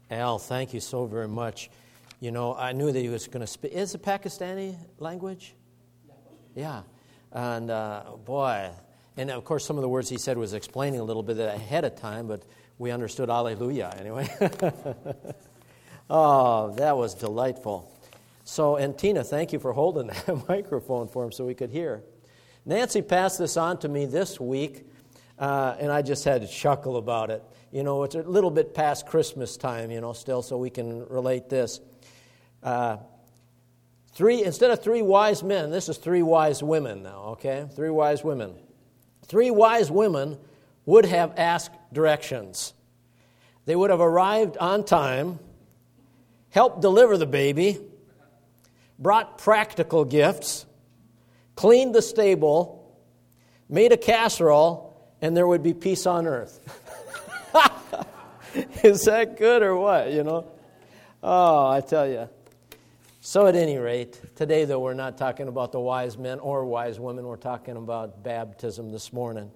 Al, thank you so very much. You know, I knew that he was going to speak. Is it Pakistani language? Yeah. And boy, and of course some of the words he said was explaining a little bit ahead of time, but we understood Alleluia anyway. Oh, that was delightful. So, and Tina, thank you for holding that microphone for him so we could hear. Nancy passed this on to me this week, and I just had to chuckle about it. You know, it's a little bit past Christmas time, you know, still, so we can relate this. Instead of 3 wise men, this is 3 wise women now, okay? 3 wise women. 3 wise women would have asked directions. They would have arrived on time, helped deliver the baby, brought practical gifts, cleaned the stable, made a casserole, and there would be peace on earth. Is that good or what, you know? Oh, I tell you. So at any rate, today, though, we're not talking about the wise men or wise women. We're talking about baptism this morning.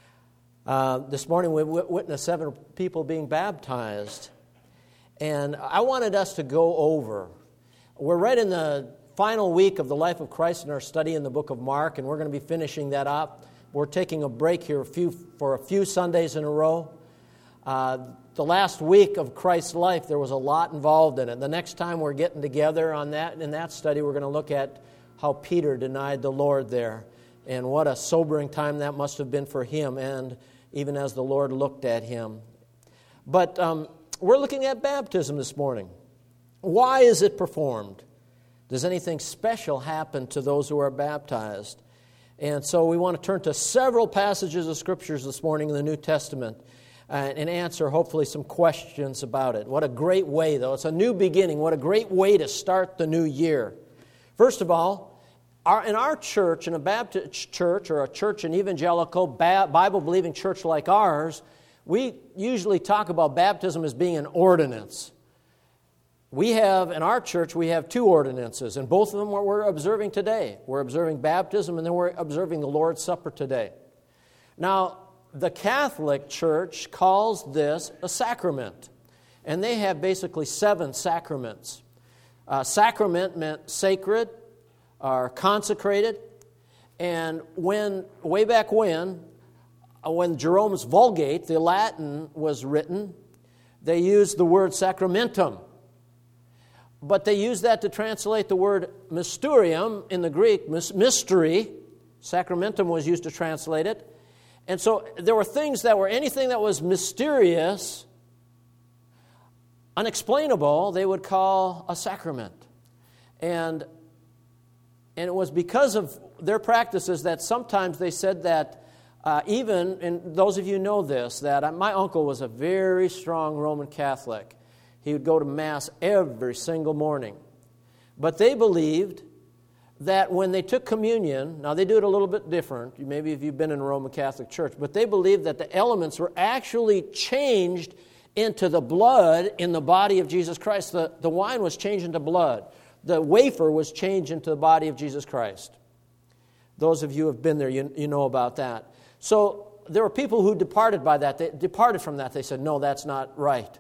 This morning, we witnessed 7 people being baptized. And I wanted us to go over. We're right in the final week of the life of Christ in our study in the book of Mark, and we're going to be finishing that up. We're taking a break here for a few Sundays in a row. The last week of Christ's life, there was a lot involved in it. The next time we're getting together on that in that study, we're going to look at how Peter denied the Lord there, and what a sobering time that must have been for him, and even as the Lord looked at him. But we're looking at baptism this morning. Why is it performed? Does anything special happen to those who are baptized? And so we want to turn to several passages of Scriptures this morning in the New Testament and answer hopefully some questions about it. What a great way, though. It's a new beginning. What a great way to start the new year. First of all, in our church, in a Baptist church or a church, an evangelical, Bible-believing church like ours, we usually talk about baptism as being an ordinance. In our church, we have 2 ordinances, and both of them we're observing today. We're observing baptism, and then we're observing the Lord's Supper today. Now, the Catholic Church calls this a sacrament, and they have basically 7 sacraments. Sacrament meant sacred or consecrated, and way back when Jerome's Vulgate, the Latin, was written, they used the word sacramentum. But they used that to translate the word mysterium in the Greek, mystery. Sacramentum was used to translate it. And so there were anything that was mysterious, unexplainable, they would call a sacrament. And it was because of their practices that sometimes they said that and those of you know this, that my uncle was a very strong Roman Catholic. He would go to Mass every single morning. But they believed that when they took communion, now they do it a little bit different, maybe if you've been in a Roman Catholic church, but they believed that the elements were actually changed into the blood in the body of Jesus Christ. The wine was changed into blood. The wafer was changed into the body of Jesus Christ. Those of you who have been there, you know about that. So there were people who departed by that. They departed from that. They said, no, that's not right.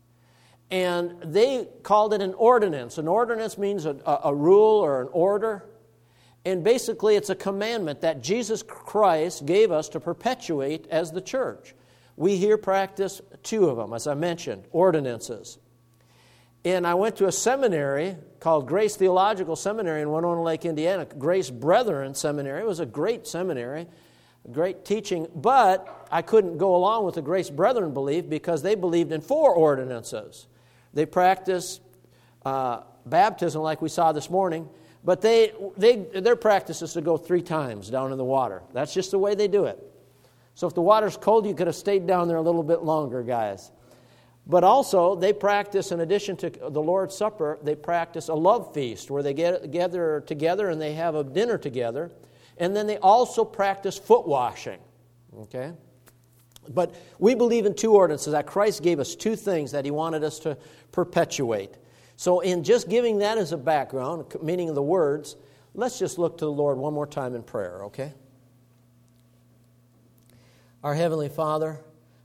And they called it an ordinance. An ordinance means a rule or an order. And basically it's a commandment that Jesus Christ gave us to perpetuate as the church. We here practice 2 of them, as I mentioned, ordinances. And I went to a seminary called Grace Theological Seminary in Winona Lake, Indiana, Grace Brethren Seminary. It was a great seminary, great teaching, but I couldn't go along with the Grace Brethren belief because they believed in 4 ordinances. They practice baptism like we saw this morning, but their practice is to go 3 times down in the water. That's just the way they do it. So if the water's cold, you could have stayed down there a little bit longer, guys. But also, they practice, in addition to the Lord's Supper, they practice a love feast where they gather together and they have a dinner together. And then they also practice foot washing. Okay? But we believe in 2 ordinances, that Christ gave us 2 things that He wanted us to perpetuate. So in just giving that as a background, meaning the words, let's just look to the Lord one more time in prayer, okay? Our Heavenly Father,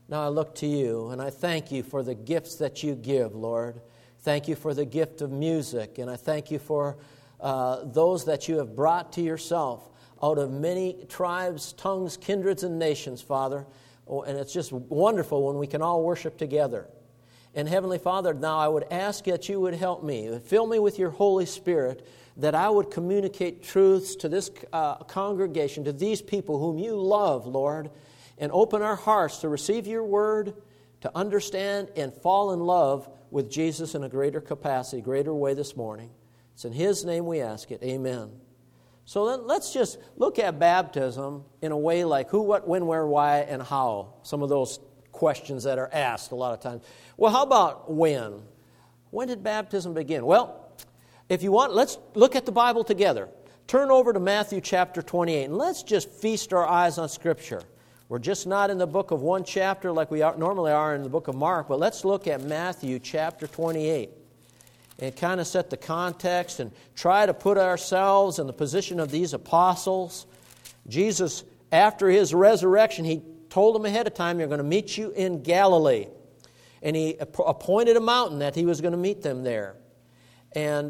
Now I look to you, and I thank you for the gifts that you give, Lord. Thank you for the gift of music, and I thank you for those that you have brought to yourself out of many tribes, tongues, kindreds, and nations, Father. Oh, and it's just wonderful when we can all worship together. And Heavenly Father, now I would ask that you would help me, fill me with your Holy Spirit, that I would communicate truths to this congregation, to these people whom you love, Lord, and open our hearts to receive your word, to understand and fall in love with Jesus in a greater capacity, greater way this morning. It's in His name we ask it. Amen. So then let's just look at baptism in a way like who, what, when, where, why, and how. Some of those questions that are asked a lot of times. Well, how about when? When did baptism begin? Well, if you want, let's look at the Bible together. Turn over to Matthew chapter 28, and let's just feast our eyes on Scripture. We're just not in the book of one chapter like we normally are in the book of Mark, but let's look at Matthew chapter 28 and kind of set the context and try to put ourselves in the position of these apostles. Jesus, after His resurrection, He told them ahead of time, you're going to meet you in Galilee. And He appointed a mountain that He was going to meet them there. And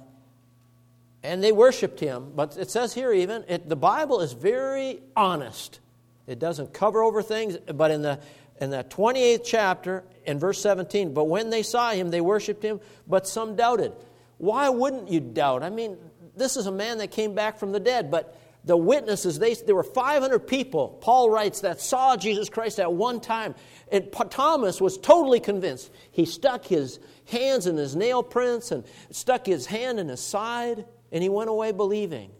they worshiped Him. But it says here even, the Bible is very honest. It doesn't cover over things, but in the 28th chapter, in verse 17, but when they saw Him, they worshiped Him, but some doubted. Why wouldn't you doubt? I mean, this is a man that came back from the dead, but the witnesses, there were 500 people, Paul writes, that saw Jesus Christ at one time. And Thomas was totally convinced. He stuck his hands in his nail prints and stuck his hand in his side, and he went away believing.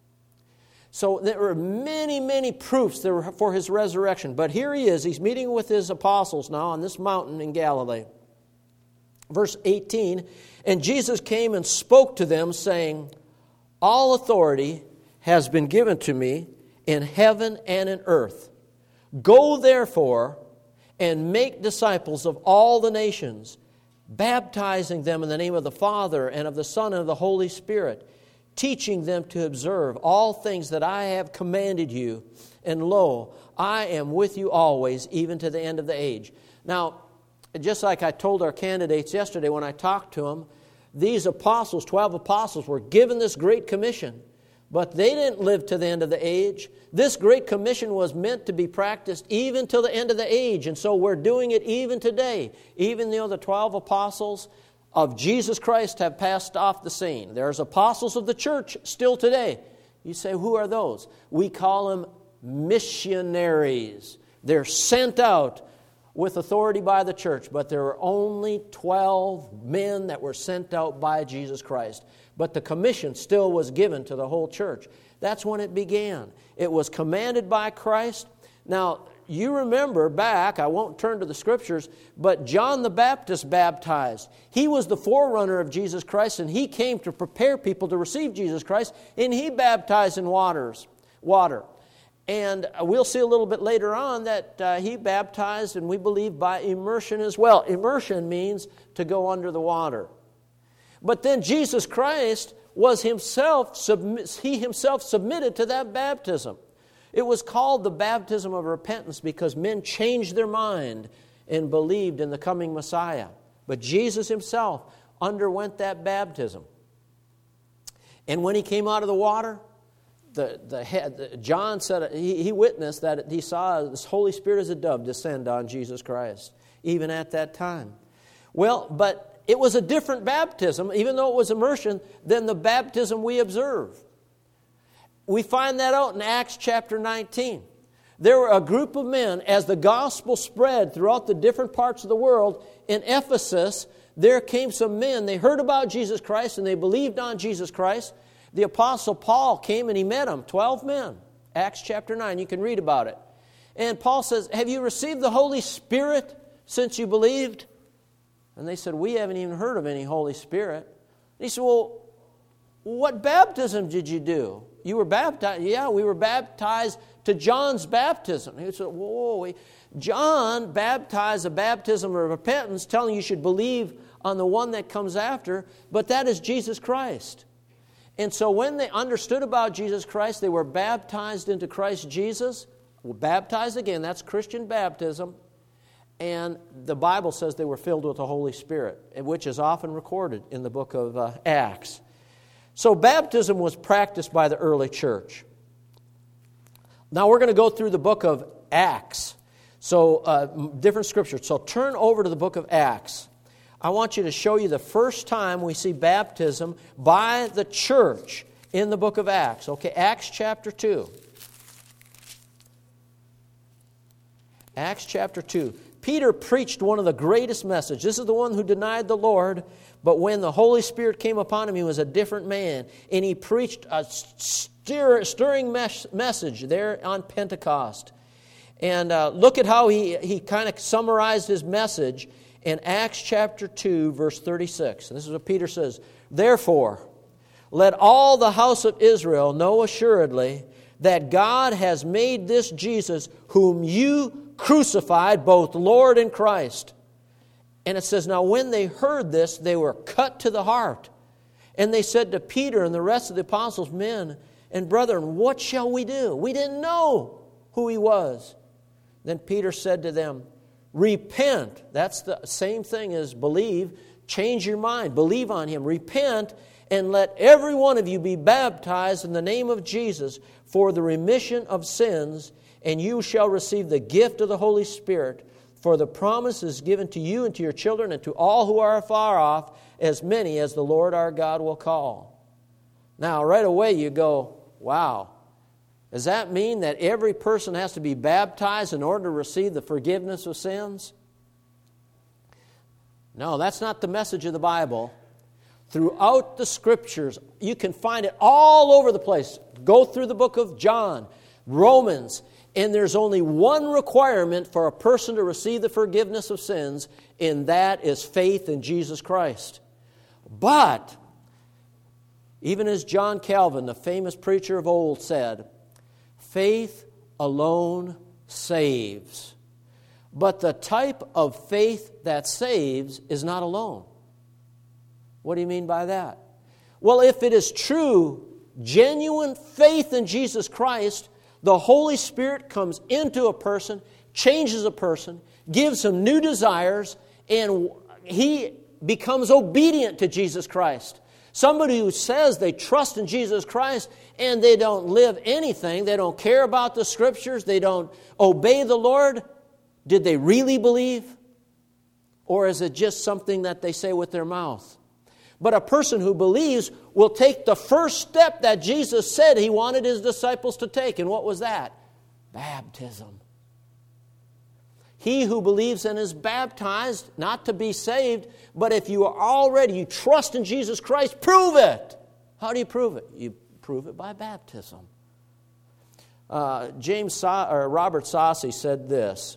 So there were many, many proofs there were for His resurrection. But here He is. He's meeting with His apostles now on this mountain in Galilee. Verse 18, and Jesus came and spoke to them, saying, all authority has been given to me in heaven and in earth. Go therefore and make disciples of all the nations, baptizing them in the name of the Father and of the Son and of the Holy Spirit, teaching them to observe all things that I have commanded you. And lo, I am with you always, even to the end of the age. Now, just like I told our candidates yesterday when I talked to them, these apostles, 12 apostles, were given this great commission. But they didn't live to the end of the age. This great commission was meant to be practiced even till the end of the age. And so we're doing it even today. Even though the 12 apostles of Jesus Christ have passed off the scene. There's apostles of the church still today. You say, who are those? We call them missionaries. They're sent out with authority by the church, but there were only 12 men that were sent out by Jesus Christ. But the commission still was given to the whole church. That's when it began. It was commanded by Christ. Now, you remember back, I won't turn to the Scriptures, but John the Baptist baptized. He was the forerunner of Jesus Christ, and he came to prepare people to receive Jesus Christ, and he baptized in water. And we'll see a little bit later on that he baptized, and we believe, by immersion as well. Immersion means to go under the water. But then Jesus Christ he himself submitted to that baptism. It was called the baptism of repentance because men changed their mind and believed in the coming Messiah. But Jesus Himself underwent that baptism. And when He came out of the water, John said he witnessed that he saw this Holy Spirit as a dove descend on Jesus Christ, even at that time. Well, but it was a different baptism, even though it was immersion, than the baptism we observe. We find that out in Acts chapter 19. There were a group of men, as the gospel spread throughout the different parts of the world, in Ephesus, there came some men. They heard about Jesus Christ and they believed on Jesus Christ. The Apostle Paul came and he met them, 12 men. Acts chapter 9, you can read about it. And Paul says, have you received the Holy Spirit since you believed? And they said, we haven't even heard of any Holy Spirit. And he said, well, what baptism did you do? You were baptized? Yeah, we were baptized to John's baptism. He said, whoa, John baptized a baptism of repentance, telling you should believe on the one that comes after, but that is Jesus Christ. And so when they understood about Jesus Christ, they were baptized into Christ Jesus. Baptized again, that's Christian baptism. and the Bible says they were filled with the Holy Spirit, which is often recorded in the book of Acts. So baptism was practiced by the early church. Now we're going to go through the book of Acts, so different scriptures. So turn over to the book of Acts. I want you to show you the first time we see baptism by the church in the book of Acts. Okay, Acts chapter 2. Acts chapter 2. Peter preached one of the greatest messages. This is the one who denied the Lord, but when the Holy Spirit came upon him, he was a different man. And he preached a stirring message there on Pentecost. And look at how he kind of summarized his message in Acts chapter 2, verse 36. And this is what Peter says. Therefore, let all the house of Israel know assuredly that God has made this Jesus, whom you crucified, both Lord and Christ. And it says, now when they heard this, they were cut to the heart. And they said to Peter and the rest of the apostles, men and brethren, what shall we do? We didn't know who he was. Then Peter said to them, repent. That's the same thing as believe. Change your mind. Believe on him. Repent, and let every one of you be baptized in the name of Jesus for the remission of sins, and you shall receive the gift of the Holy Spirit. For the promise is given to you and to your children and to all who are far off, as many as the Lord our God will call. Now, right away you go, wow. Does that mean that every person has to be baptized in order to receive the forgiveness of sins? No, that's not the message of the Bible. Throughout the Scriptures, you can find it all over the place. Go through the book of John, Romans, and there's only one requirement for a person to receive the forgiveness of sins, and that is faith in Jesus Christ. But, even as John Calvin, the famous preacher of old, said, faith alone saves. But the type of faith that saves is not alone. What do you mean by that? Well, if it is true, genuine faith in Jesus Christ, the Holy Spirit comes into a person, changes a person, gives him new desires, and he becomes obedient to Jesus Christ. Somebody who says they trust in Jesus Christ and they don't live anything, they don't care about the Scriptures, they don't obey the Lord, did they really believe? Or is it just something that they say with their mouth? But a person who believes will take the first step that Jesus said he wanted his disciples to take. And what was that? Baptism. He who believes and is baptized, not to be saved, but if you are already, you trust in Jesus Christ, prove it. How do you prove it? You prove it by baptism. Robert Saucy said this: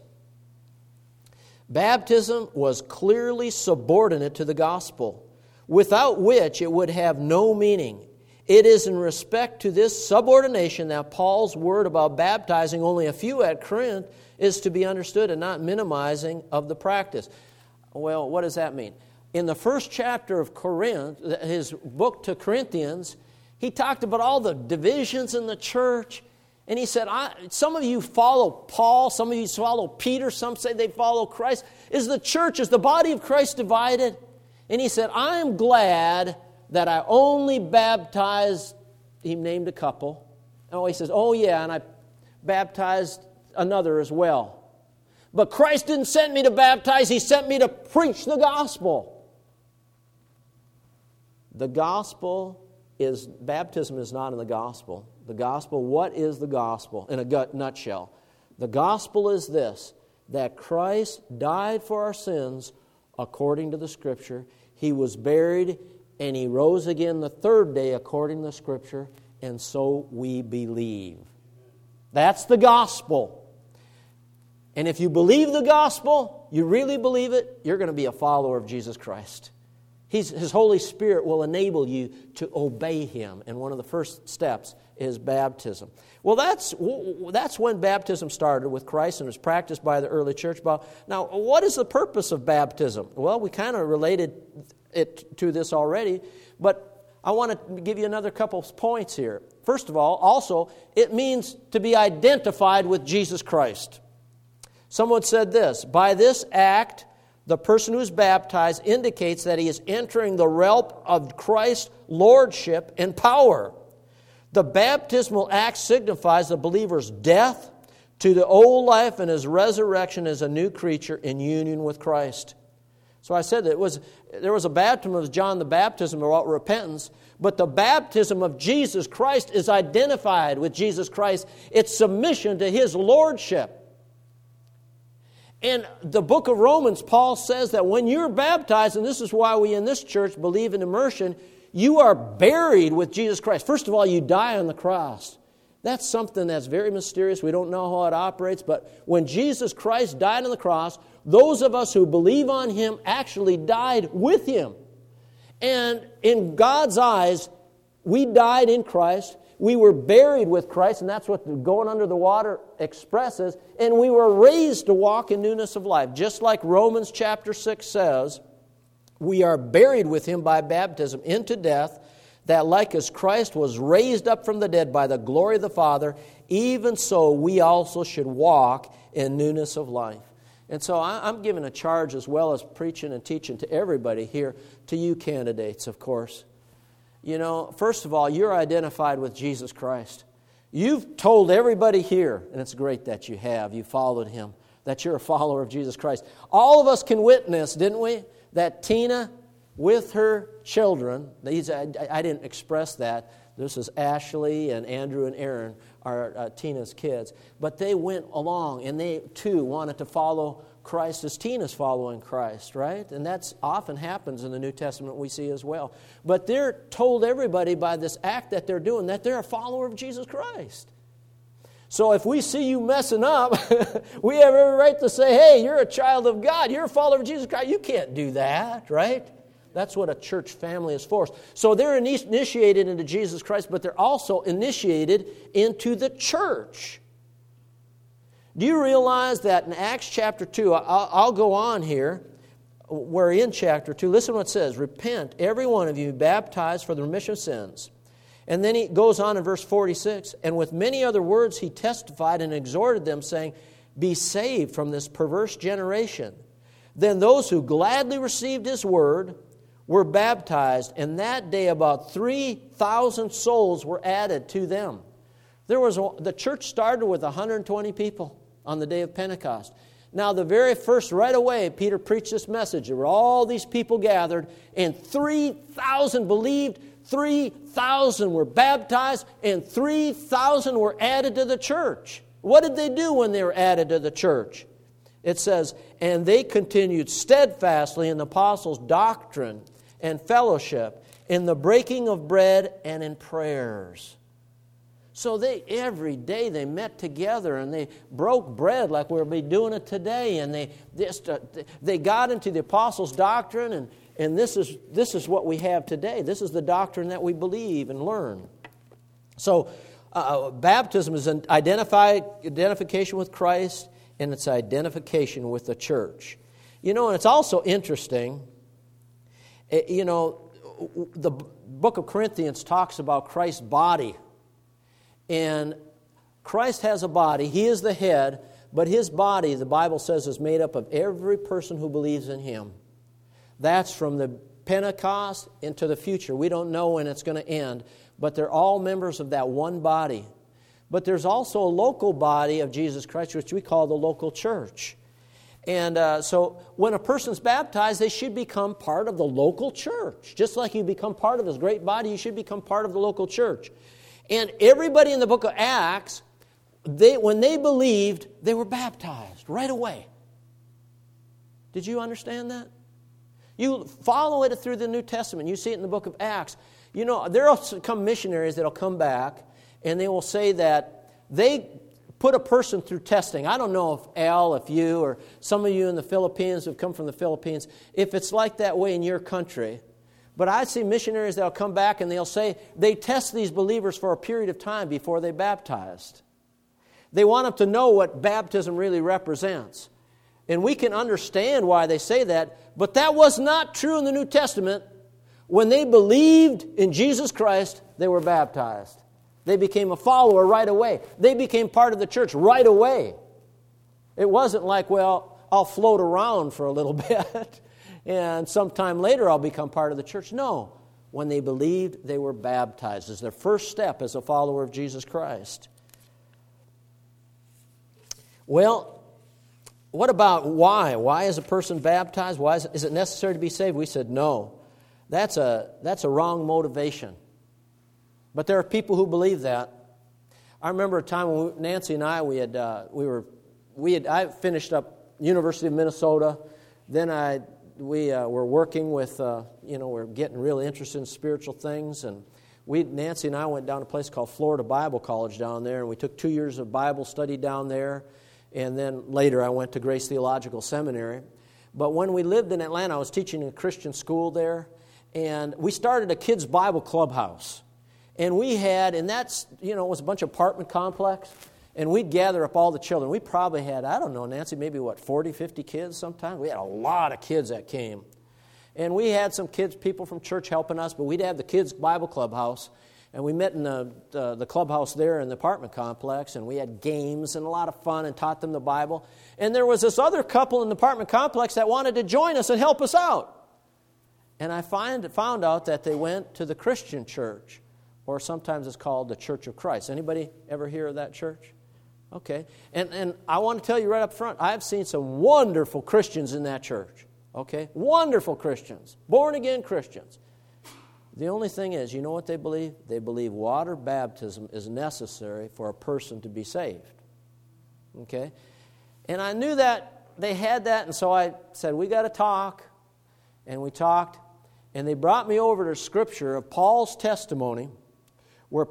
baptism was clearly subordinate to the gospel, without which it would have no meaning. It is in respect to this subordination that Paul's word about baptizing only a few at Corinth is to be understood, and not minimizing of the practice. Well, what does that mean? In the first chapter of Corinth, his book to Corinthians, he talked about all the divisions in the church. And he said, some of you follow Paul, some of you follow Peter, some say they follow Christ. Is the body of Christ divided? And he said, I am glad that I only baptized, he named a couple. Oh, he says, oh yeah, and I baptized another as well. But Christ didn't send me to baptize, He sent me to preach the gospel. The gospel is, baptism is not in the gospel. The gospel, what is the gospel in a nutshell? The gospel is this, that Christ died for our sins according to the Scripture. He was buried and He rose again the third day according to the Scripture, and so we believe. That's the gospel. And if you believe the gospel, you really believe it, you're going to be a follower of Jesus Christ. His Holy Spirit will enable you to obey Him. And one of the first steps is baptism. Well, that's when baptism started with Christ and was practiced by the early church. Now, what is the purpose of baptism? Well, we kind of related it to this already, but I want to give you another couple of points here. First of all, also, it means to be identified with Jesus Christ. Someone said this, by this act, the person who is baptized indicates that he is entering the realm of Christ's lordship and power. The baptismal act signifies the believer's death to the old life and his resurrection as a new creature in union with Christ. So I said there was a baptism of John the Baptist about repentance, but the baptism of Jesus Christ is identified with Jesus Christ. It's submission to His lordship. In the book of Romans, Paul says that when you're baptized, and this is why we in this church believe in immersion, you are buried with Jesus Christ. First of all, you die on the cross. That's something that's very mysterious. We don't know how it operates, but when Jesus Christ died on the cross, those of us who believe on Him actually died with Him. And in God's eyes, we died in Christ. We were buried with Christ, and that's what going under the water expresses. And we were raised to walk in newness of life. Just like Romans chapter 6 says, we are buried with Him by baptism into death, that like as Christ was raised up from the dead by the glory of the Father, even so we also should walk in newness of life. And so I'm giving a charge as well as preaching and teaching to everybody here, to you candidates, of course. You know, first of all, you're identified with Jesus Christ. You've told everybody here, and it's great that you have, you followed Him, that you're a follower of Jesus Christ. All of us can witness, didn't we, that Tina, with her children, I didn't express that. This is Ashley and Andrew and Aaron are Tina's kids. But they went along, and they, too, wanted to follow Christ as Tina's following Christ, right? And that's often happens in the New Testament we see as well. But they're told everybody by this act that they're doing that they're a follower of Jesus Christ. So if we see you messing up, we have every right to say, hey, you're a child of God. You're a follower of Jesus Christ. You can't do that, right? That's what a church family is for. So they're initiated into Jesus Christ, but they're also initiated into the church. Do you realize that in Acts chapter 2, I'll go on here, we're in chapter 2, listen to what it says, repent, every one of you, baptized for the remission of sins. And then he goes on in verse 46, and with many other words he testified and exhorted them, saying, be saved from this perverse generation. Then those who gladly received his word were baptized, and that day about 3,000 souls were added to them. The church started with 120 people on the day of Pentecost. Now, the very first, right away, Peter preached this message. There were all these people gathered, and 3,000 believed, 3,000 were baptized, and 3,000 were added to the church. What did they do when they were added to the church? It says, and they continued steadfastly in the apostles' doctrine and fellowship, in the breaking of bread and in prayers. So every day they met together and they broke bread like we'll be doing it today. And they got into the apostles' doctrine, and this is what we have today. This is the doctrine that we believe and learn. So baptism is an identification with Christ, and it's identification with the church. You know, and it's also interesting, you know, the book of Corinthians talks about Christ's body. And Christ has a body. He is the head, but His body, the Bible says, is made up of every person who believes in Him. That's from the Pentecost into the future. We don't know when it's going to end, but they're all members of that one body. But there's also a local body of Jesus Christ, which we call the local church. And so when a person's baptized, they should become part of the local church. Just like you become part of His great body, you should become part of the local church. And everybody in the book of Acts, when they believed, they were baptized right away. Did you understand that? You follow it through the New Testament. You see it in the book of Acts. You know, there will come missionaries that will come back, and they will say that they put a person through testing. I don't know if you, or some of you in the Philippines who've come from the Philippines, if it's like that way in your country. But I see missionaries that will come back and they'll say they test these believers for a period of time before they baptized. They want them to know what baptism really represents. And we can understand why they say that, but that was not true in the New Testament. When they believed in Jesus Christ, they were baptized. They became a follower right away. They became part of the church right away. It wasn't like, well, I'll float around for a little bit and sometime later I'll become part of the church. No. When they believed, they were baptized as their first step as a follower of Jesus Christ. Well, what about why? Why is a person baptized? Why is it necessary to be saved? We said no. That's a wrong motivation. But there are people who believe that. I remember a time when Nancy and I I finished up University of Minnesota. Then we were working with we're getting really interested in spiritual things, and Nancy and I went down to a place called Florida Bible College down there, and we took 2 years of Bible study down there. And then later I went to Grace Theological Seminary. But when we lived in Atlanta, I was teaching in a Christian school there, and we started a kids' Bible clubhouse. And we had, and that's, it was a bunch of apartment complex, and we'd gather up all the children. We probably had, I don't know, Nancy, maybe 40, 50 kids sometimes? We had a lot of kids that came. And we had some kids, people from church helping us, but we'd have the kids' Bible clubhouse. And we met in the clubhouse there in the apartment complex, and we had games and a lot of fun and taught them the Bible. And there was this other couple in the apartment complex that wanted to join us and help us out. And I found out that they went to the Christian church, or sometimes it's called the Church of Christ. Anybody ever hear of that church? Okay. And I want to tell you right up front, I've seen some wonderful Christians in that church. Okay? Wonderful Christians. Born-again Christians. The only thing is, you know what they believe? They believe water baptism is necessary for a person to be saved. Okay? And I knew that they had that, and so I said, we got to talk. And we talked, and they brought me over to Scripture of Paul's testimony, where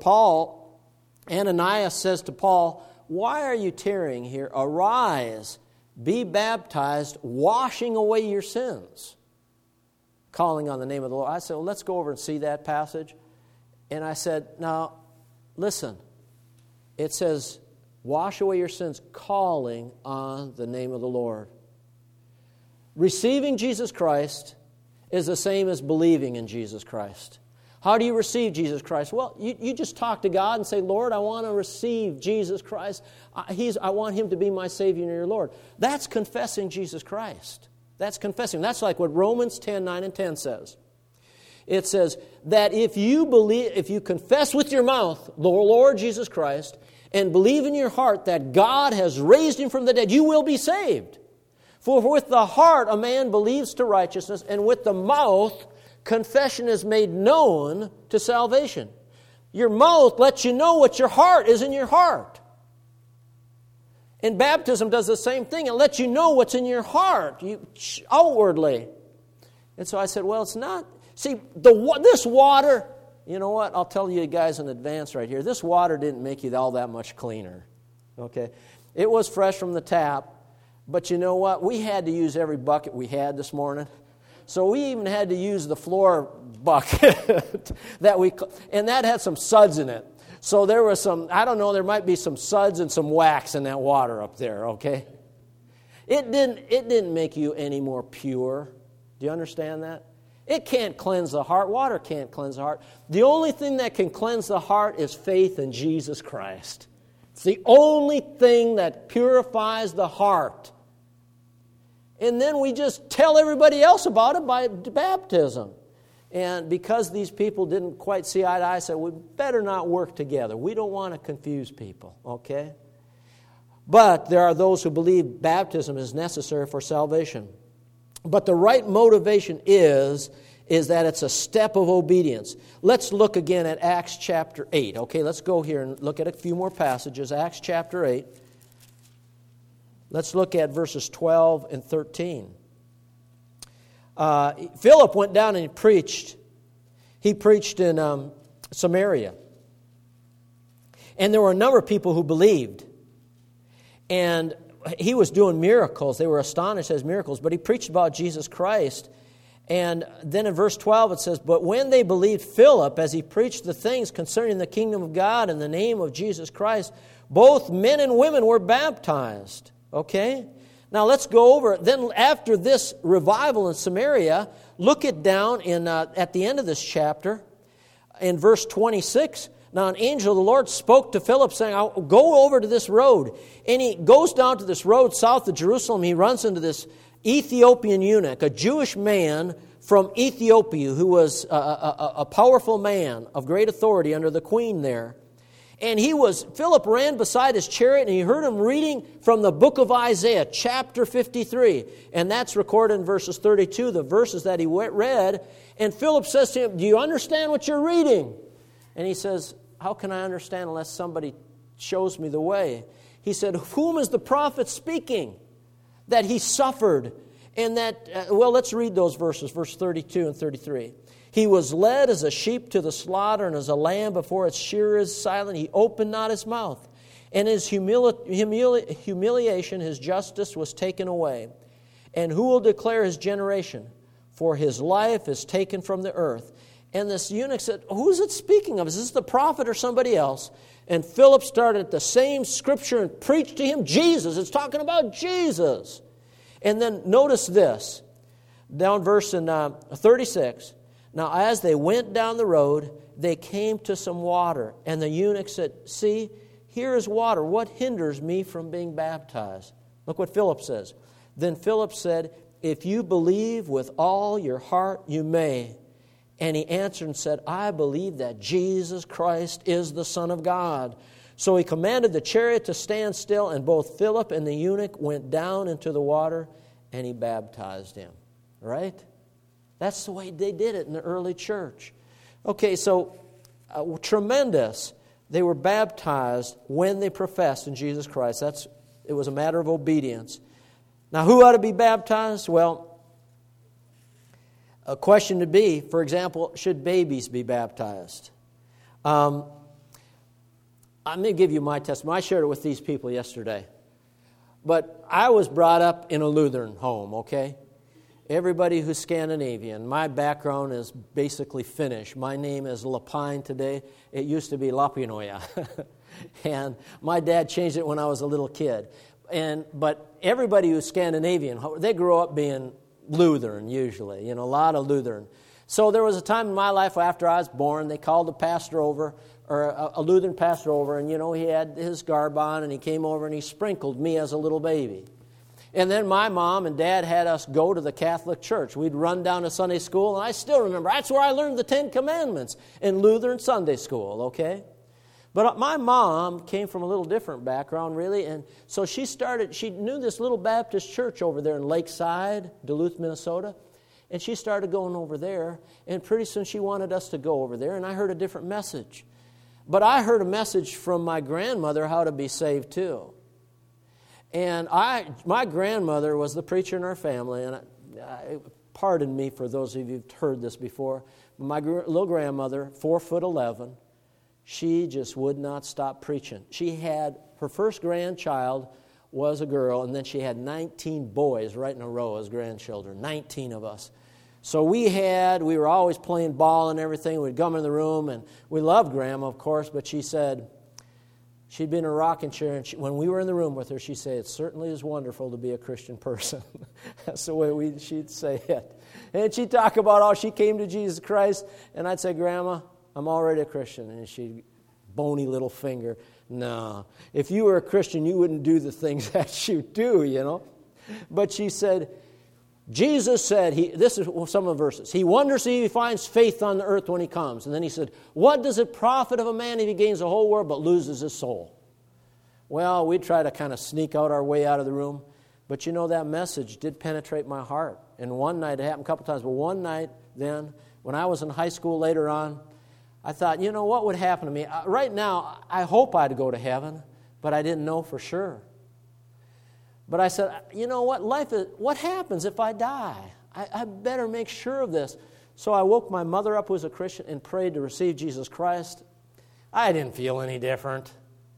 Ananias says to Paul, why are you tarrying here? Arise, be baptized, washing away your sins. Calling on the name of the Lord. I said, well, let's go over and see that passage. And I said, now, listen. It says, wash away your sins, calling on the name of the Lord. Receiving Jesus Christ is the same as believing in Jesus Christ. How do you receive Jesus Christ? Well, you just talk to God and say, Lord, I want to receive Jesus Christ. I want Him to be my Savior and your Lord. That's confessing Jesus Christ. That's confessing. That's like what Romans 10, 9 and 10 says. It says that if you confess with your mouth the Lord Jesus Christ and believe in your heart that God has raised Him from the dead, you will be saved. For with the heart a man believes to righteousness, and with the mouth confession is made known to salvation. Your mouth lets you know what your heart is in your heart. And baptism does the same thing. It lets you know what's in your heart, outwardly. And so I said, well, it's not. See, this water, you know what? I'll tell you guys in advance right here. This water didn't make you all that much cleaner. Okay? It was fresh from the tap. But you know what? We had to use every bucket we had this morning. So we even had to use the floor bucket and that had some suds in it. So there was there might be some suds and some wax in that water up there, okay? It didn't make you any more pure. Do you understand that? It can't cleanse the heart. Water can't cleanse the heart. The only thing that can cleanse the heart is faith in Jesus Christ. It's the only thing that purifies the heart. And then we just tell everybody else about it by baptism. And because these people didn't quite see eye to eye, I said, we better not work together. We don't want to confuse people, okay? But there are those who believe baptism is necessary for salvation. But the right motivation is that it's a step of obedience. Let's look again at Acts chapter 8. Okay, let's go here and look at a few more passages. Acts chapter 8. Let's look at verses 12 and 13. Philip went down and he preached. He preached in Samaria. And there were a number of people who believed. And he was doing miracles. They were astonished at his miracles. But he preached about Jesus Christ. And then in verse 12 it says, but when they believed Philip as he preached the things concerning the kingdom of God in the name of Jesus Christ, both men and women were baptized. Okay? Now let's go over it. Then after this revival in Samaria, look it down at the end of this chapter in verse 26. Now an angel of the Lord spoke to Philip, saying, go over to this road. And he goes down to this road south of Jerusalem. He runs into this Ethiopian eunuch, a Jewish man from Ethiopia who was a powerful man of great authority under the queen there. And Philip ran beside his chariot, and he heard him reading from the book of Isaiah, chapter 53. And that's recorded in verses 32, the verses that he read. And Philip says to him, do you understand what you're reading? And he says, how can I understand unless somebody shows me the way? He said, of whom is the prophet speaking? That he suffered. And that, let's read those verses, verse 32 and 33. He was led as a sheep to the slaughter, and as a lamb before its shearer is silent, he opened not his mouth. And his humiliation, his justice was taken away. And who will declare his generation? For his life is taken from the earth. And this eunuch said, who is it speaking of? Is this the prophet or somebody else? And Philip started at the same scripture and preached to him Jesus. It's talking about Jesus. And then notice this, down verse in 36. Now as they went down the road, they came to some water. And the eunuch said, see, here is water. What hinders me from being baptized? Look what Philip says. Then Philip said, if you believe with all your heart, you may. And he answered and said, I believe that Jesus Christ is the Son of God. So he commanded the chariot to stand still, and both Philip and the eunuch went down into the water, and he baptized him. Right? That's the way they did it in the early church. Okay, so tremendous. They were baptized when they professed in Jesus Christ. It was a matter of obedience. Now, who ought to be baptized? Well, a question to be, for example, should babies be baptized? I'm going to give you my testimony. I shared it with these people yesterday. But I was brought up in a Lutheran home, okay? Everybody who's Scandinavian. My background is basically Finnish. My name is Lapine today. It used to be Lapinoja. And my dad changed it when I was a little kid. But everybody who's Scandinavian, they grow up being Lutheran usually, a lot of Lutheran. So there was a time in my life after I was born, they called a pastor over, or a Lutheran pastor over, and he had his garb on, and he came over and he sprinkled me as a little baby. And then my mom and dad had us go to the Catholic Church. We'd run down to Sunday school, and I still remember, that's where I learned the 10 Commandments, in Lutheran Sunday school, okay? But my mom came from a little different background, really, and so she knew this little Baptist church over there in Lakeside, Duluth, Minnesota, and she started going over there, and pretty soon she wanted us to go over there, and I heard a different message. But I heard a message from my grandmother how to be saved too. And my grandmother was the preacher in our family, and pardon me for those of you who've heard this before, my little grandmother, 4'11", she just would not stop preaching. Her first grandchild was a girl, and then she had 19 boys right in a row as grandchildren, 19 of us. So we were always playing ball and everything. We'd come in the room, and we loved Grandma, of course, but she said, she'd been in a rocking chair, and when we were in the room with her, she'd say, it certainly is wonderful to be a Christian person. That's the way she'd say it. And she'd talk about how she came to Jesus Christ, and I'd say, Grandma, I'm already a Christian. And she'd, bony little finger, no. If you were a Christian, you wouldn't do the things that you do, But she said, Jesus said, this is some of the verses, he wonders if he finds faith on the earth when he comes. And then he said, what does it profit of a man if he gains the whole world but loses his soul? Well, we try to kind of sneak out our way out of the room. But that message did penetrate my heart. And one night, it happened a couple times, but one night then, when I was in high school later on, I thought, what would happen to me? Right now, I hope I'd go to heaven, but I didn't know for sure. But I said, what happens if I die? I better make sure of this. So I woke my mother up, who was a Christian, and prayed to receive Jesus Christ. I didn't feel any different.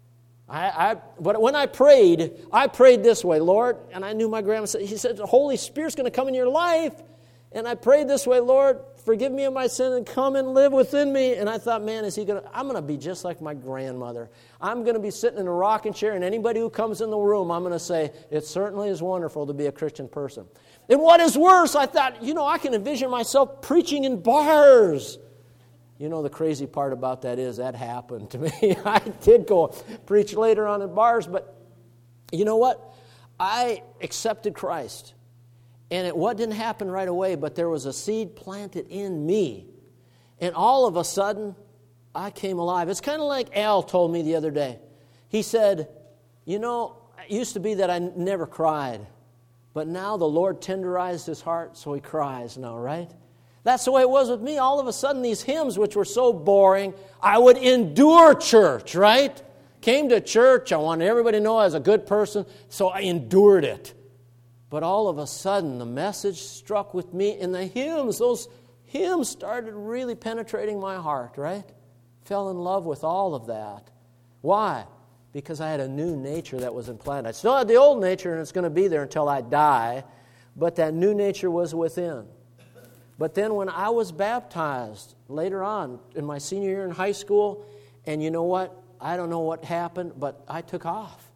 But when I prayed this way, Lord, and I knew my grandma said, he said, the Holy Spirit's going to come in your life. And I prayed this way, Lord, forgive me of my sin and come and live within me. And I thought, man, I'm going to be just like my grandmother. I'm going to be sitting in a rocking chair, and anybody who comes in the room, I'm going to say, it certainly is wonderful to be a Christian person. And what is worse, I thought, I can envision myself preaching in bars. You know, the crazy part about that is that happened to me. I did go preach later on in bars, but you know what? I accepted Christ. And it didn't happen right away, but there was a seed planted in me. And all of a sudden, I came alive. It's kind of like Al told me the other day. He said, you know, it used to be that I never cried. But now the Lord tenderized his heart, so he cries now, right? That's the way it was with me. All of a sudden, these hymns, which were so boring, I would endure church, right? Came to church, I wanted everybody to know I was a good person, so I endured it. But all of a sudden, the message struck with me, and the hymns, those hymns started really penetrating my heart, right? Fell in love with all of that. Why? Because I had a new nature that was implanted. I still had the old nature, and it's going to be there until I die, but that new nature was within. But then when I was baptized later on in my senior year in high school, and you know what? I don't know what happened, but I took off.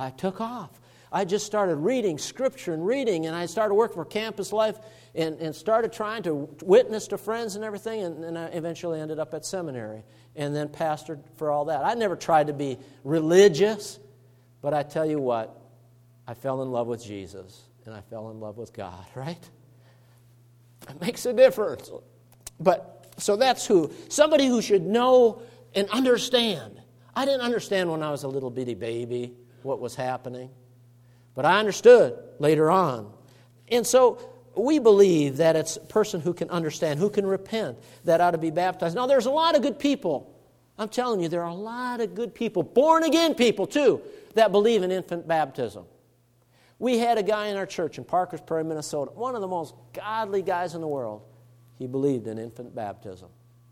I just started reading Scripture and I started working for Campus Life and started trying to witness to friends and everything, and I eventually ended up at seminary and then pastored for all that. I never tried to be religious, but I tell you what, I fell in love with Jesus and I fell in love with God, right? It makes a difference. But so that's somebody who should know and understand. I didn't understand when I was a little bitty baby what was happening, but I understood later on. And so we believe that it's a person who can understand, who can repent, that ought to be baptized. Now, there's a lot of good people. I'm telling you, there are a lot of good people, born-again people too, that believe in infant baptism. We had a guy in our church in Parkers Prairie, Minnesota, one of the most godly guys in the world. He believed in infant baptism.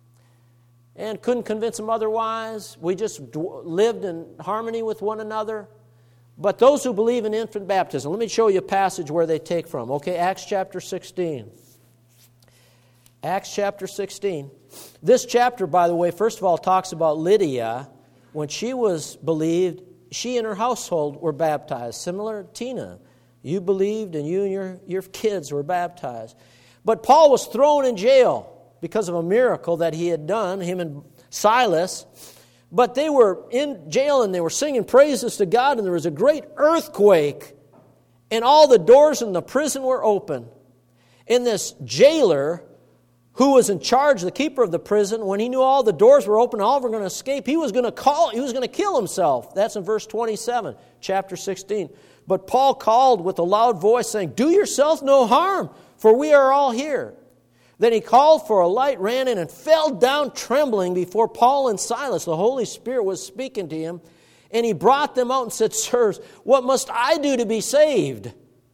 And couldn't convince him otherwise. We just lived in harmony with one another. But those who believe in infant baptism, let me show you a passage where they take from. Okay, Acts chapter 16. Acts chapter 16. This chapter, by the way, first of all, talks about Lydia. When she was believed, she and her household were baptized. Similar to Tina. You believed and you and your kids were baptized. But Paul was thrown in jail because of a miracle that he had done, him and Silas. But they were in jail and they were singing praises to God, and there was a great earthquake, and all the doors in the prison were open. And this jailer, who was in charge, the keeper of the prison, when he knew all the doors were open, all were going to escape, he was going to kill himself. That's in verse 27, chapter 16. But Paul called with a loud voice, saying, "Do yourself no harm, for we are all here." Then he called for a light, ran in, and fell down trembling before Paul and Silas. The Holy Spirit was speaking to him, and he brought them out and said, "Sirs, what must I do to be saved?"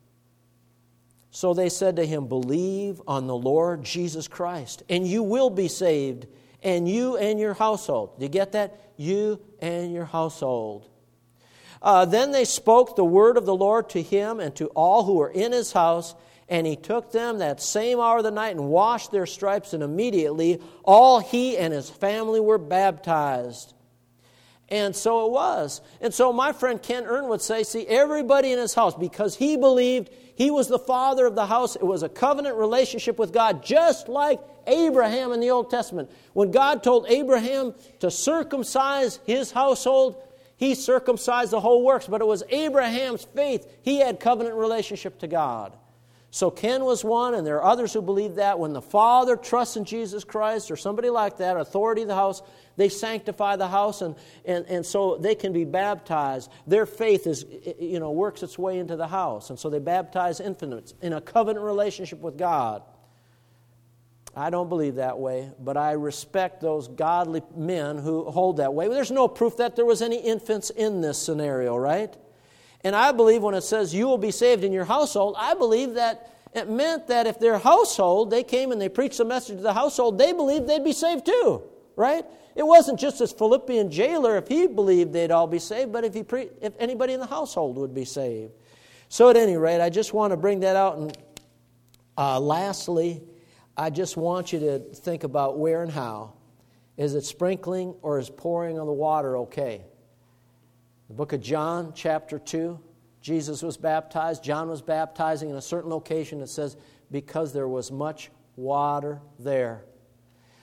So they said to him, "Believe on the Lord Jesus Christ, and you will be saved, and you and your household." Do you get that? You and your household. Then they spoke the word of the Lord to him and to all who were in his house. And he took them that same hour of the night and washed their stripes, and immediately all he and his family were baptized. And so it was. And so my friend Ken Earn would say, see, everybody in his house, because he believed he was the father of the house, it was a covenant relationship with God, just like Abraham in the Old Testament. When God told Abraham to circumcise his household, he circumcised the whole works. But it was Abraham's faith. He had covenant relationship to God. So Ken was one, and there are others who believe that when the father trusts in Jesus Christ or somebody like that, authority of the house, they sanctify the house, and so they can be baptized. Their faith works its way into the house, and so they baptize infants in a covenant relationship with God. I don't believe that way, but I respect those godly men who hold that way. There's no proof that there was any infants in this scenario, right? And I believe when it says you will be saved in your household, I believe that it meant that if their household, they came and they preached the message to the household, they believed they'd be saved too, right? It wasn't just this Philippian jailer, if he believed they'd all be saved, but if anybody in the household would be saved. So at any rate, I just want to bring that out. And lastly, I just want you to think about where and how. Is it sprinkling or is pouring on the water okay? The book of John, chapter 2, Jesus was baptized. John was baptizing in a certain location. It says, because there was much water there.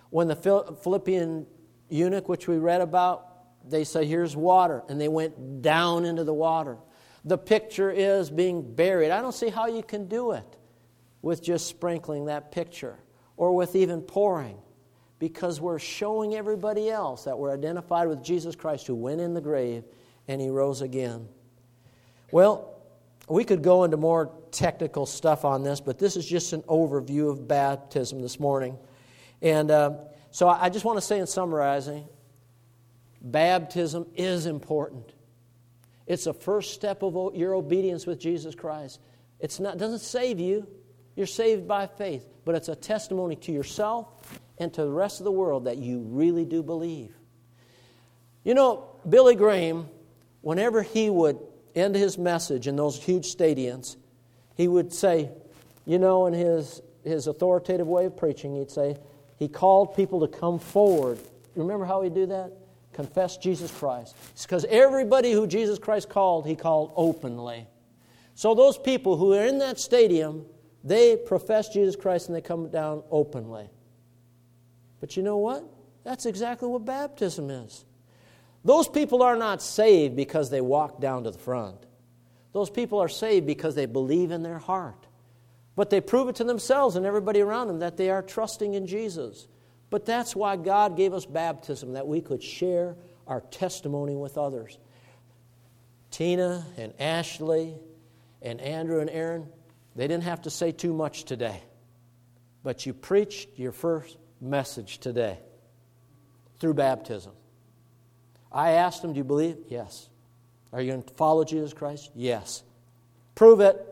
When the Philippian eunuch, which we read about, they say, here's water, and they went down into the water. The picture is being buried. I don't see how you can do it with just sprinkling that picture or with even pouring, because we're showing everybody else that we're identified with Jesus Christ, who went in the grave and He rose again. Well, we could go into more technical stuff on this, but this is just an overview of baptism this morning. And so I just want to say in summarizing, baptism is important. It's a first step of your obedience with Jesus Christ. It doesn't save you. You're saved by faith. But it's a testimony to yourself and to the rest of the world that you really do believe. You know, Billy Graham, whenever he would end his message in those huge stadiums, he would say, you know, in his authoritative way of preaching, he'd say, he called people to come forward. You remember how he'd do that? Confess Jesus Christ. It's because everybody who Jesus Christ called, He called openly. So those people who are in that stadium, they profess Jesus Christ and they come down openly. But you know what? That's exactly what baptism is. Those people are not saved because they walk down to the front. Those people are saved because they believe in their heart. But they prove it to themselves and everybody around them that they are trusting in Jesus. But that's why God gave us baptism, that we could share our testimony with others. Tina and Ashley and Andrew and Aaron, they didn't have to say too much today. But you preached your first message today through baptism. I asked them, do you believe? Yes. Are you going to follow Jesus Christ? Yes. Prove it.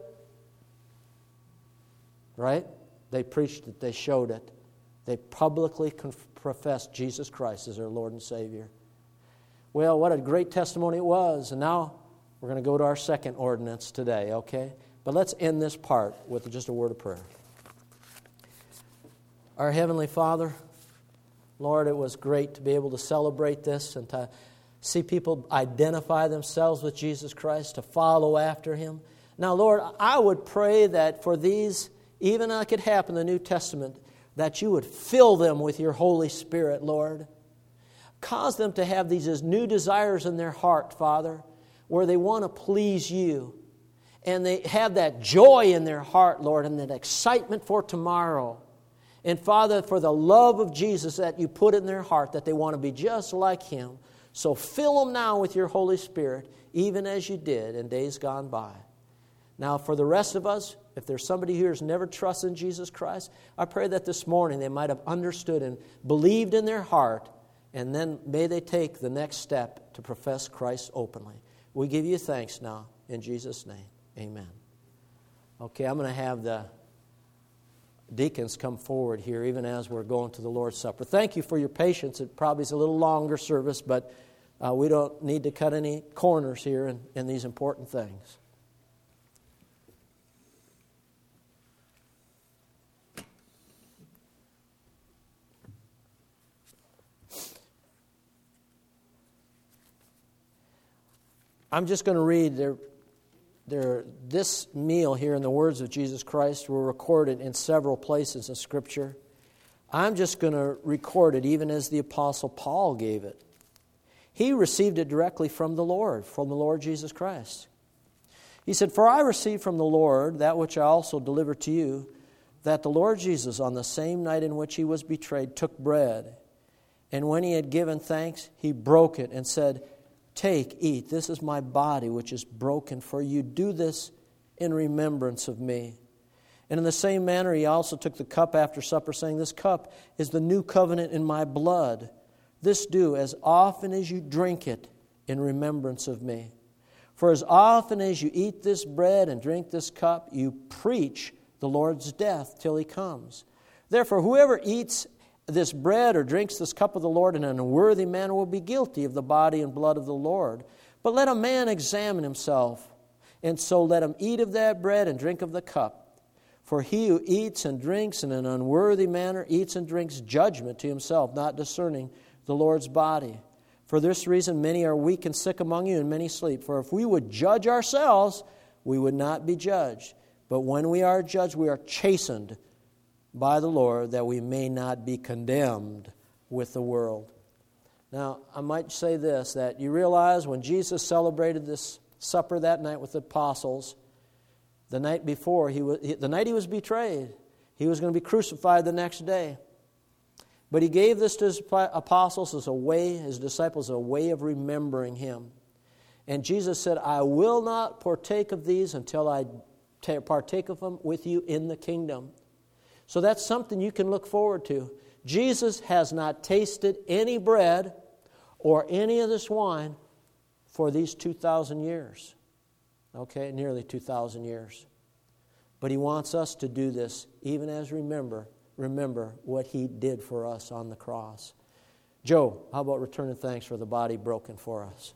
Right? They preached it. They showed it. They publicly professed Jesus Christ as their Lord and Savior. Well, what a great testimony it was. And now we're going to go to our second ordinance today, okay? But let's end this part with just a word of prayer. Our Heavenly Father, Lord, it was great to be able to celebrate this and to see people identify themselves with Jesus Christ, to follow after Him. Now, Lord, I would pray that for these, even like it happened in the New Testament, that You would fill them with Your Holy Spirit, Lord. Cause them to have these new desires in their heart, Father, where they want to please You. And they have that joy in their heart, Lord, and that excitement for tomorrow. And Father, for the love of Jesus that You put in their heart, that they want to be just like Him. So fill them now with Your Holy Spirit, even as You did in days gone by. Now, for the rest of us, if there's somebody here who's never trusted in Jesus Christ, I pray that this morning they might have understood and believed in their heart, and then may they take the next step to profess Christ openly. We give You thanks now, in Jesus' name. Amen. Okay, I'm going to have the deacons come forward here, even as we're going to the Lord's Supper. Thank you for your patience. It probably is a little longer service, but we don't need to cut any corners here in these important things. I'm just going to read this meal here in the words of Jesus Christ were recorded in several places in Scripture. I'm just going to record it even as the Apostle Paul gave it. He received it directly from the Lord Jesus Christ. He said, "For I received from the Lord that which I also delivered to you, that the Lord Jesus, on the same night in which He was betrayed, took bread. And when He had given thanks, He broke it and said, 'Take, eat, this is my body which is broken for you. Do this in remembrance of me.' And in the same manner He also took the cup after supper, saying, 'This cup is the new covenant in my blood. This do as often as you drink it in remembrance of me. For as often as you eat this bread and drink this cup, you preach the Lord's death till He comes. Therefore, whoever eats this bread or drinks this cup of the Lord in an unworthy manner will be guilty of the body and blood of the Lord. But let a man examine himself, and so let him eat of that bread and drink of the cup. For he who eats and drinks in an unworthy manner eats and drinks judgment to himself, not discerning the Lord's body. For this reason many are weak and sick among you, and many sleep. For if we would judge ourselves, we would not be judged. But when we are judged, we are chastened by the Lord, that we may not be condemned with the world. Now, I might say this, that you realize when Jesus celebrated this supper that night with the apostles, the night before, the night he was betrayed, he was going to be crucified the next day. But he gave this to his apostles as a way, his disciples, a way of remembering him. And Jesus said, I will not partake of these until I partake of them with you in the kingdom. So that's something you can look forward to. Jesus has not tasted any bread or any of this wine for these 2,000 years. Okay, nearly 2,000 years. But he wants us to do this even as remember what he did for us on the cross. Joe, how about returning thanks for the body broken for us?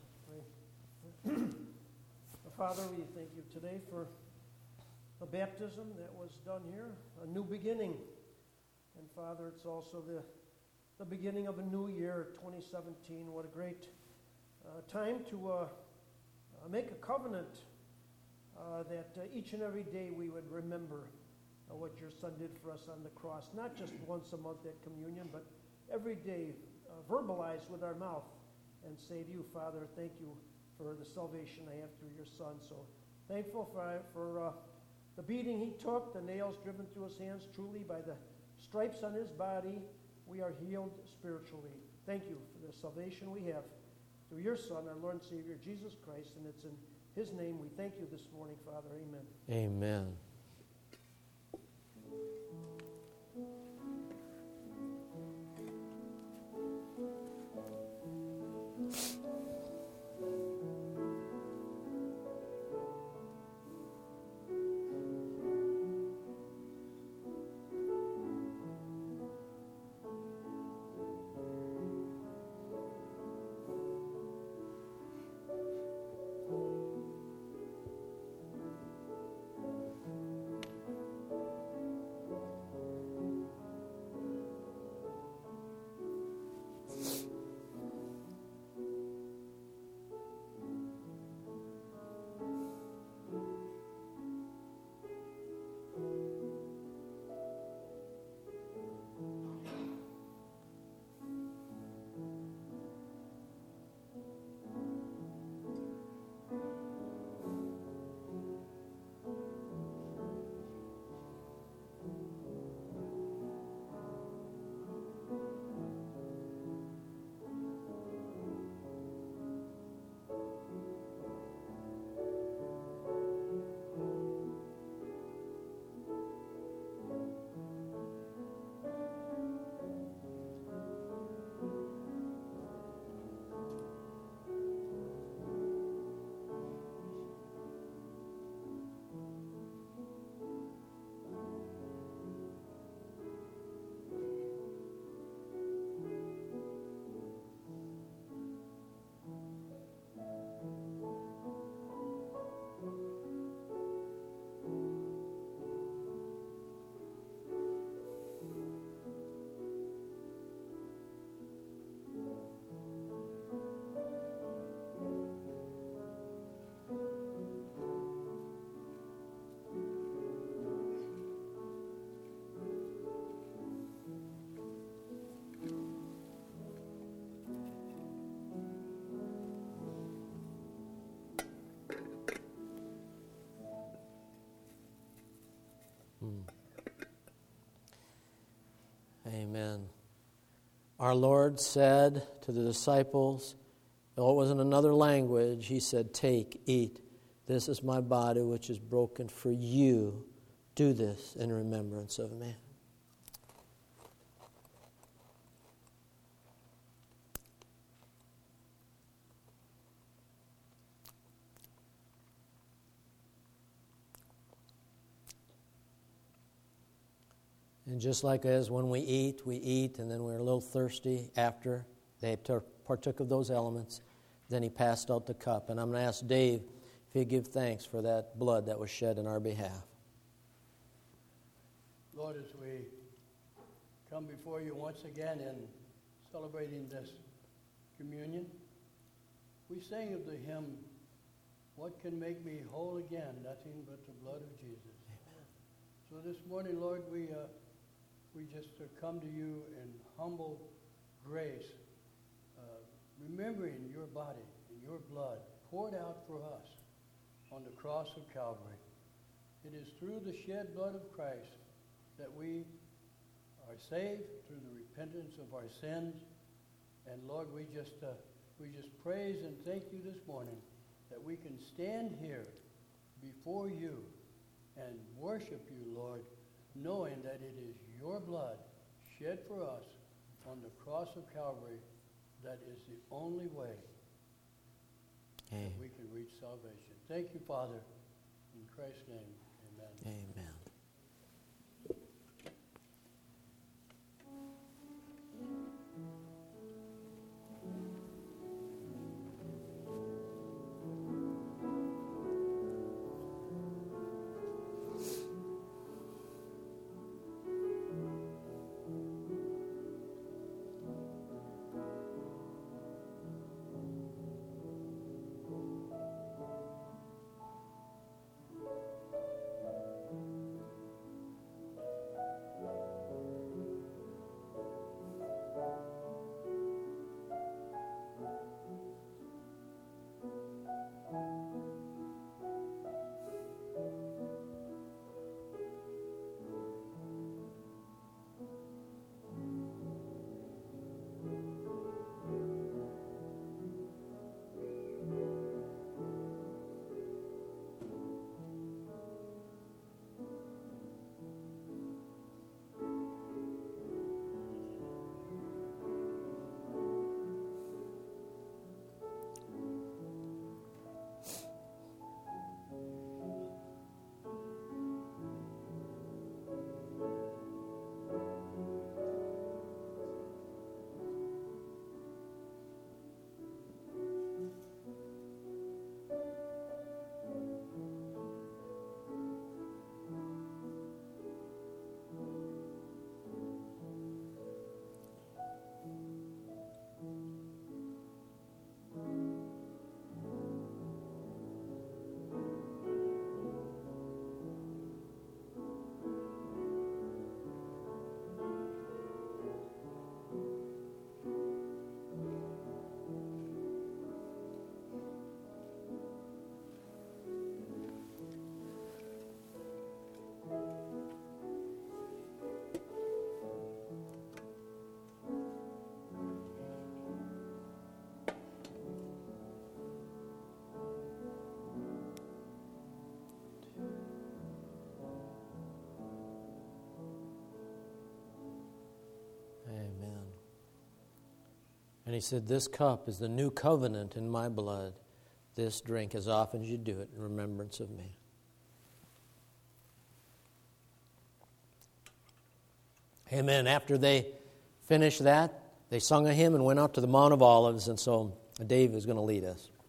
Father, we thank you today for the baptism that was done here, a new beginning. And Father, it's also the beginning of a new year, 2017. What a great time to make a covenant that each and every day we would remember what your Son did for us on the cross. Not just once a month at communion, but every day verbalize with our mouth and say to you, Father, thank you for the salvation I have through your Son. So thankful for the beating he took, the nails driven through his hands. Truly, by the stripes on his body, we are healed spiritually. Thank you for the salvation we have through your Son, our Lord and Savior, Jesus Christ. And it's in his name we thank you this morning, Father. Amen. Amen. Amen. Our Lord said to the disciples, though it was in another language, he said, take, eat. This is my body which is broken for you. Do this in remembrance of me. And just like as when we eat, and then we're a little thirsty after they partook of those elements, then he passed out the cup. And I'm going to ask Dave if he'd give thanks for that blood that was shed in our behalf. Lord, as we come before you once again in celebrating this communion, we sing of the hymn, what can make me whole again? Nothing but the blood of Jesus. Amen. So this morning, Lord, we we just come to you in humble grace, remembering your body and your blood poured out for us on the cross of Calvary. It is through the shed blood of Christ that we are saved, through the repentance of our sins. And Lord, we just praise and thank you this morning that we can stand here before you and worship you, Lord, knowing that it is your blood shed for us on the cross of Calvary that is the only way that we can reach salvation. Thank you, Father. In Christ's name, amen. Amen. And he said, "This cup is the new covenant in my blood. This drink as often as you do it in remembrance of me." Amen. After they finished that, they sung a hymn and went out to the Mount of Olives, and so Dave is going to lead us.